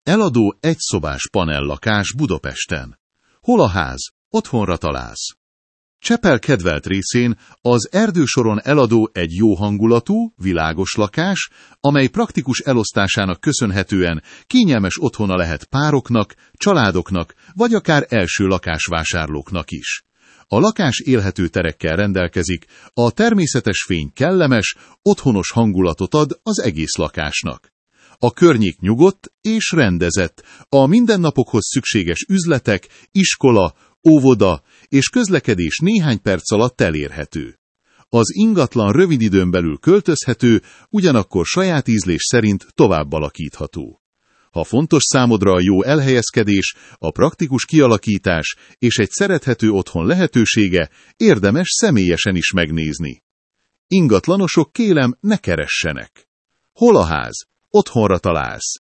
Eladó egyszobás panellakás Budapesten. Hol a ház? Otthonra találsz. Csepel kedvelt részén az erdősoron eladó egy jó hangulatú, világos lakás, amely praktikus elosztásának köszönhetően kényelmes otthona lehet pároknak, családoknak, vagy akár első lakásvásárlóknak is. A lakás élhető terekkel rendelkezik, a természetes fény kellemes, otthonos hangulatot ad az egész lakásnak. A környék nyugodt és rendezett, a mindennapokhoz szükséges üzletek, iskola, óvoda és közlekedés néhány perc alatt elérhető. Az ingatlan rövid időn belül költözhető, ugyanakkor saját ízlés szerint tovább alakítható. Ha fontos számodra a jó elhelyezkedés, a praktikus kialakítás és egy szerethető otthon lehetősége, érdemes személyesen is megnézni. Ingatlanosok, kérem, ne keressenek. Hol a ház? Otthonra találsz.